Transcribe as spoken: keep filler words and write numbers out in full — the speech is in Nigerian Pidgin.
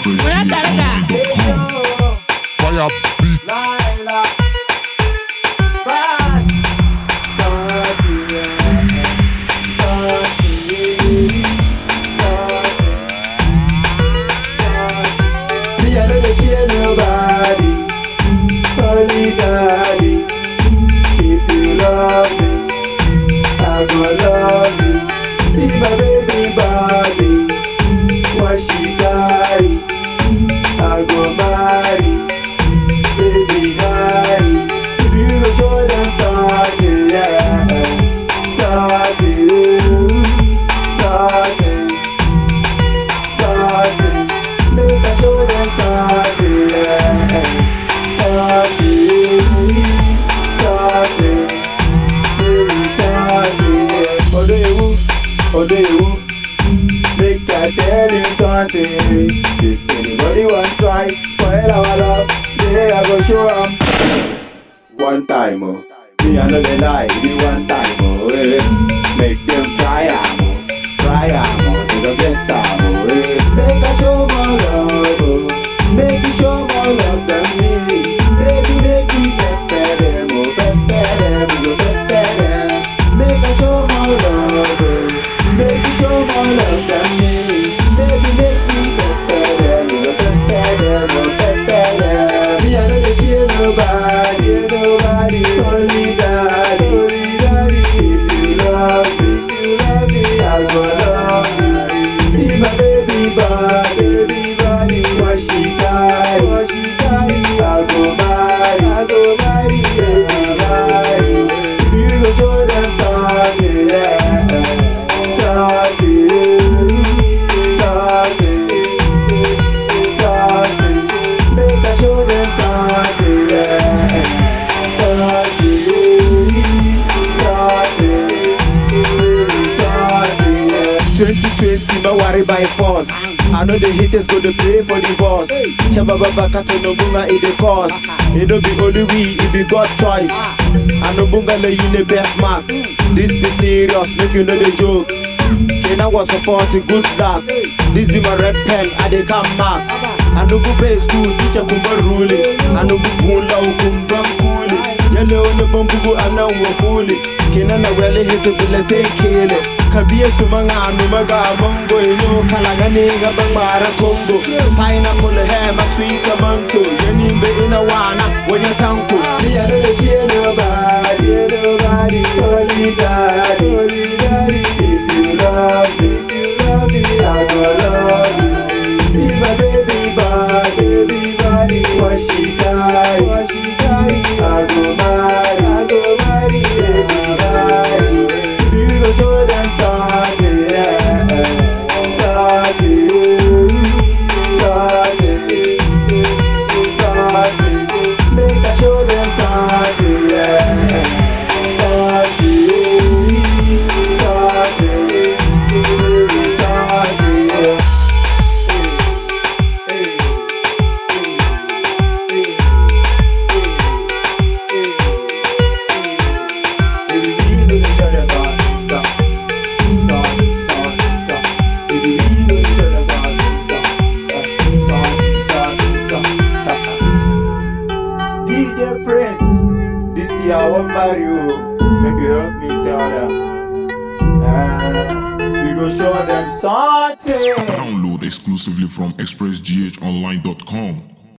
express g h online dot com. Fire beats. Daddy, if you love me, I go love you. See my baby body, what she carry, I go marry. Baby high, if you go show them something, yeah, something, something, something. Make I show them something, yeah. Something, something, baby, something. Odewu, Odewu, make I tell you something. If anybody want try, spoil our love, yeah, I go show 'em. One time, oh, me I know they lie, me one time, oh, eh. Make them try 'em, oh, try 'em, oh, they don't get 'em, oh, eh. Make I show more love, oh, make you show more love than me. Baby, make me pepper them, oh, pepper them, oh, pepper them. Make I show more love, oh, make you show more love than me. Baby, make me pepper them, oh, pepper them, oh, pepper them. Me I know they fear nobody, nobody, only daddy, only daddy. If you love me, if you love me, I go love you. See my baby body, baby body, what she got, what she got. I go marry, I go marry, baby, marry. You go show them something, yeah, something, something, something. Make I show them something, yeah, something, something, something. twenty twenty, no worry by force. I know the haters go to play for the boss. Chababa Kato no bunga in the cause. It no be only we, it be God choice. I no bunga le you ne best mark. This be serious, make you know the joke. Kena was supporting good luck. This be my red pen, I dey come mark. I no go pay school, teacher kumba rule. I no go pula ukumba mkuli. Yale one bambugu ana uwafuli. Kena na wele hit bila say kill it. Kabiya sumanga anumaga mongo inyo kalagani gabang mara Congo. Pineapple hair ma sweet manto. Yenimbe ina wana wanya tanko. Me I don't fear nobody, nobody, only daddy, only daddy. If you love me, if you love me, I go love you. See my baby body, baby body, what she carry, what she carry. I go marry, I go marry, baby marry. You go show them something, yeah, something, something, something. Make I show them something, yeah, something, something, something, yeah. D J Prince, this year I want Mario. Make you help me tell them. Uh, we go show them something. Download exclusively from express g h online dot com.